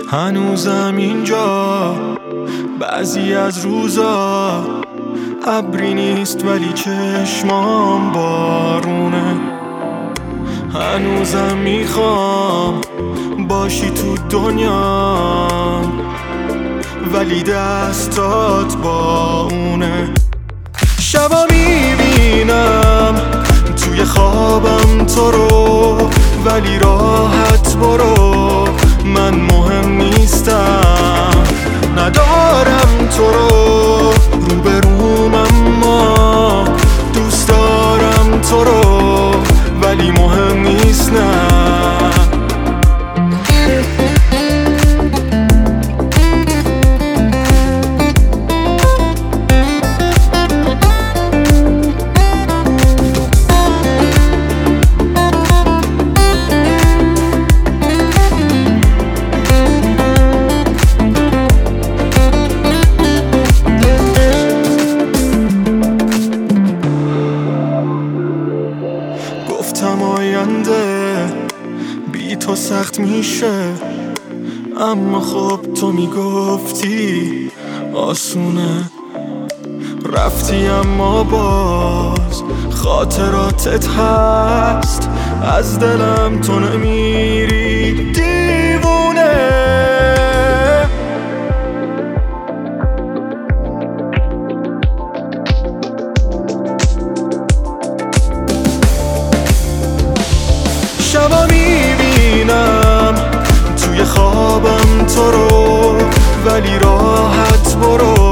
هنوزم اینجا بعضی از روزا ابری نیست ولی چشمام بارونه. هنوزم میخوام باشی تو دنیا ولی دستات با اونه. شبا میبینم توی خوابم تو رو ولی راحت برو، من مهم نیستم. ندارم تو رو روبروم اما دوست دارم تو رو ولی مهم نیست نه. گفتم آینده بی تو سخت میشه، اما خب تو میگفتی آسونه. رفتی اما باز خاطراتت هست، از دلم تو نمیری دیوونه. شبا میبینم توی خوابم تو رو ولی راحت برو،